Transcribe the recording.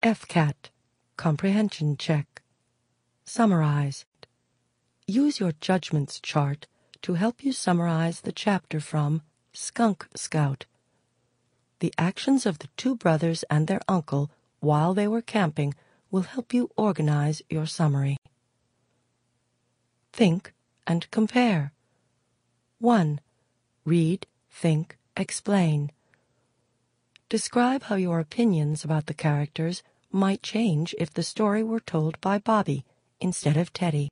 FCAT, Comprehension Check. Summarize. Use your Judgments chart to help you summarize the chapter from Skunk Scout. The actions of the two brothers and their uncle while they were camping will help you organize your summary. Think and compare. 1. Read, think, explain. Describe how your opinions about the characters might change if the story were told by Bobby instead of Teddy.